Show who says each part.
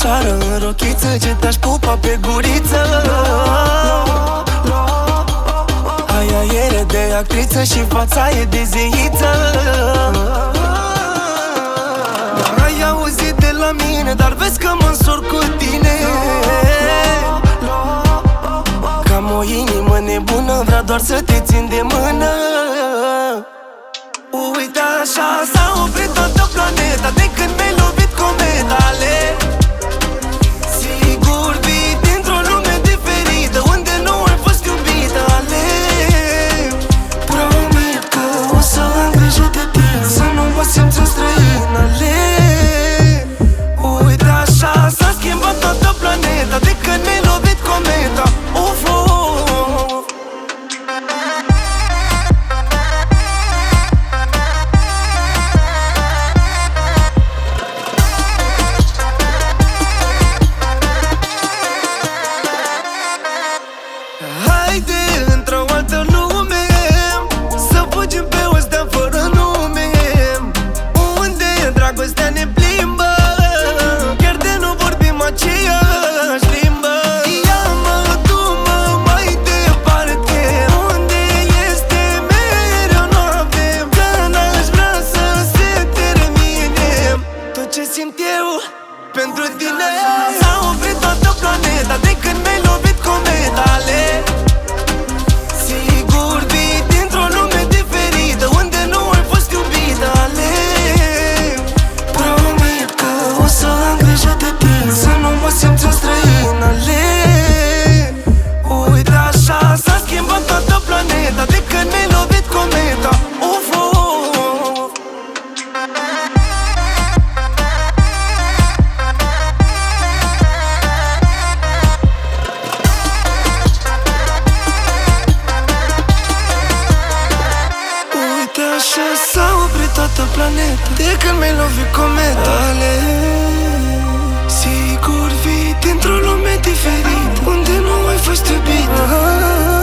Speaker 1: fecioară în rochiță ce te-aș pupa pe guriță. Aia e de actriță și fața e de zeiță. Ai auzit de la mine, dar vezi că mă însor cu tine. Că am o inimă nebună, vrea doar să te țin de mână. Uite așa s-a oprit toată planeta de când mi-ai lovit cometale. Sigur vii dintr-o lume diferită unde nu ai fost iubită. Aleg, promit că o să am grijă de tine, să nu mă simți un străin. Aleg, uite așa s-a schimbat toată planeta de când mi-ai lovit cometa. Uf, uf. Haide într-o altă lume să fugim pe o stea fără nume, unde dragostea ne plimbă, chiar de nu vorbim aceeași limbă. Ia-mă, du-mă mai departe, unde este mereu noapte, că n-aș vrea să se termine tot ce simt eu pentru tine. S-a oprit toată planeta de când mi-ai lovit cometale. Sigur vii dintr-o lume diferită unde nu ai fost iubită. Aleg, promit că o să am grijă de tine, să nu mă simți un străin. Aleg, uite așa s-a schimbat toată planeta de când mi-ai lovit cometa. Uf, uf. Uite așa s-a oprit toată planeta de când mi-ai lovit cometa. Aleg, sigur vii dintr-o lume diferită unde nu ai fost iubită.